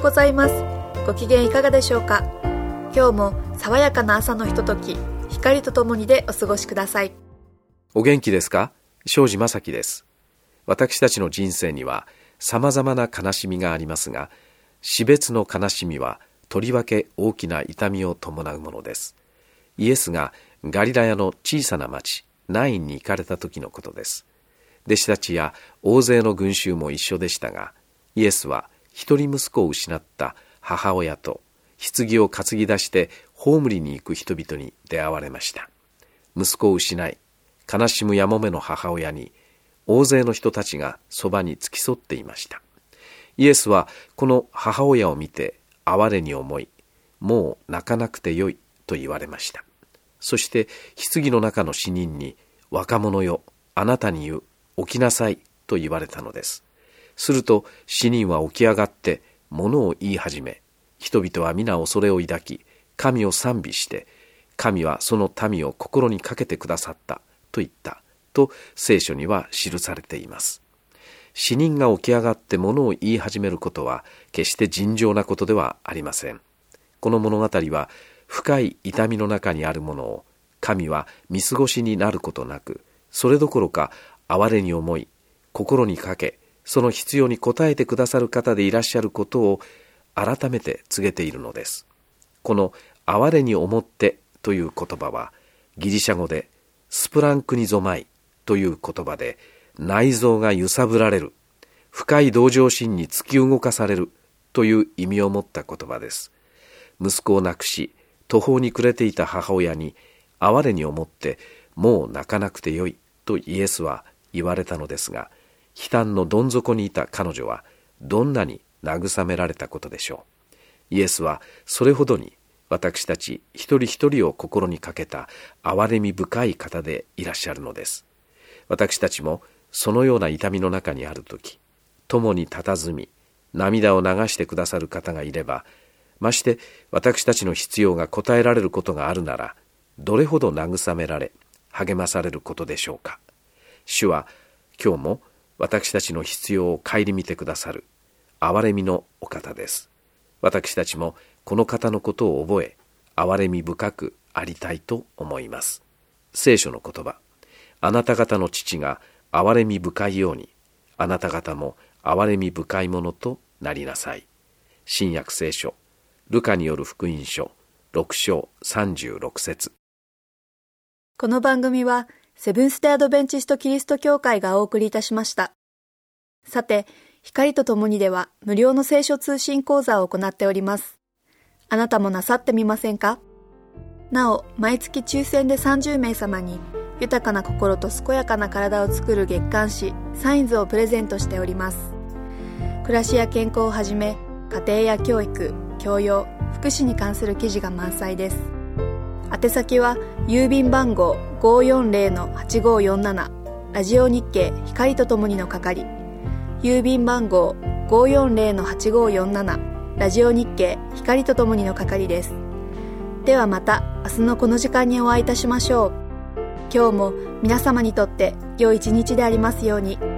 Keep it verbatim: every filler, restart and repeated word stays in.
ございます。ご機嫌いかがでしょうか。今日も爽やかな朝のひととき、光とともにでお過ごしください。 お元気ですか。庄司正樹です。私たちの人生には様々な悲しみがありますが、死別の悲しみはとりわけ大きな痛みを伴うものです。イエスがガリラヤの小さな町ナインに行かれた時のことです。弟子たちや大勢の群衆も一緒でしたが、イエスは一人息子を失った母親と棺を担ぎ出して葬りに行く人々に出会われました。息子を失い悲しむやもめの母親に大勢の人たちがそばに付き添っていました。イエスはこの母親を見て哀れに思い、もう泣かなくてよいと言われました。そして棺の中の死人に、若者よ、あなたに言う、起きなさいと言われたのです。すると死人は起き上がって物を言い始め、人々は皆恐れを抱き、神を賛美して、神はその民を心にかけてくださったと言ったと聖書には記されています。死人が起き上がって物を言い始めることは決して尋常なことではありません。この物語は深い痛みの中にあるものを神は見過ごしになることなく、それどころか哀れに思い、心にかけ、その必要に応えてくださる方でいらっしゃることを改めて告げているのです。この哀れに思ってという言葉はギリシャ語でスプランクニゾマイという言葉で、内臓が揺さぶられる、深い同情心に突き動かされるという意味を持った言葉です。息子を亡くし途方に暮れていた母親に哀れに思って、もう泣かなくてよいとイエスは言われたのですが、悲嘆のどん底にいた彼女はどんなに慰められたことでしょう。イエスはそれほどに私たち一人一人を心にかけた憐れみ深い方でいらっしゃるのです。私たちもそのような痛みの中にあるとき、共に佇み涙を流してくださる方がいれば、まして私たちの必要が応えられることがあるなら、どれほど慰められ励まされることでしょうか。主は今日も私たちの必要を顧みてくださる憐れみのお方です。私たちもこの方のことを覚え、憐れみ深くありたいと思います。聖書の言葉、あなた方の父が憐れみ深いように、あなた方も憐れみ深いものとなりなさい。新約聖書、ルカによる福音書ろく章さんじゅうろく節。 この番組はセブンステアドベンチストキリスト教会がお送りいたしました。さて、光とともにでは無料の聖書通信講座を行っております。あなたもなさってみませんか？なお、毎月抽選でさんじゅうめい様に豊かな心と健やかな体を作る月刊誌サインズをプレゼントしております。暮らしや健康をはじめ、家庭や教育、教養、福祉に関する記事が満載です。宛先は郵便番号 ごーよんぜろのはちごーよんなな ラジオ日経光とともにの係、郵便番号 ごーよんぜろのはちごーよんなな ラジオ日経光とともにの係です。ではまた明日のこの時間にお会いいたしましょう。今日も皆様にとって良い一日でありますように。